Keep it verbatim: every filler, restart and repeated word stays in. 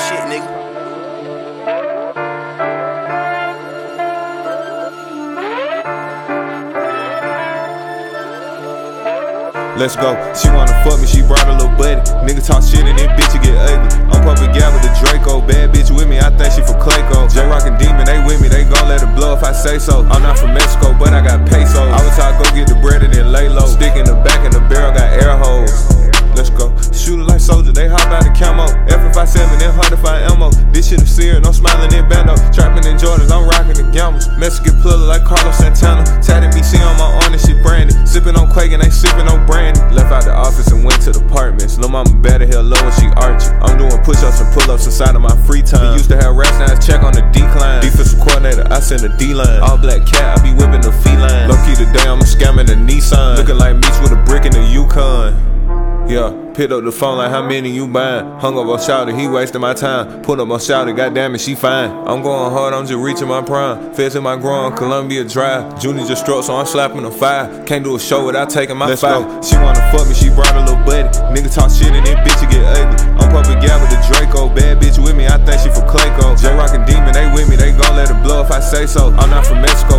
shit, nigga. Let's go. She wanna fuck me, she brought a little buddy. Nigga talk shit and then bitch, it get ugly. I'm pumping gal with the Draco. Bad bitch with me, I think she from Clayco. J-Rock and Demon, they with me, they gon' let it blow if I say so. I'm not from Mexico, but I got pesos. I was taught go get the bread and then lay low. Stick in the back and the barrel got air holes. Let's go. Shoot it like soldier, they hop out the camo. F five seven and hard to find ammo. This shit is serious, no smiling in bando. Trapping in Jordans, I'm rocking the gambles. Mexican plug like Carlos Santana. Tatted B C on my arm, this shit branded. Sipping on Quake and they sipping on brandy. Left out the office and went to the apartments. Lil' mama better hell low when she arching. I'm doing push-ups and pull-ups inside of my free time. He used to have raps, now it's check on the decline. Defensive coordinator, I send a D-line. All black cat, I be whipping the feline. Low-key today, I'm scamming the Nissan. Looking like Meech with a brick in the Yukon. Yeah, picked up the phone like how many you buying? Hung up on Shawty, he wasting my time. Put up on Shawty, goddamn it, she fine. I'm going hard, I'm just reaching my prime. Feds in my groin, Columbia Drive. Junior just struck, so I'm slapping a five. Can't do a show without taking my Let's five. Go. She wanna fuck me, she brought a little buddy. Nigga talk shit and then bitch, it get ugly. I'm pumping gal with the Draco. Bad bitch with me, I think she from Clayco. J-Rock and Demon, they with me, they gon' let it blow if I say so. I'm not from Mexico,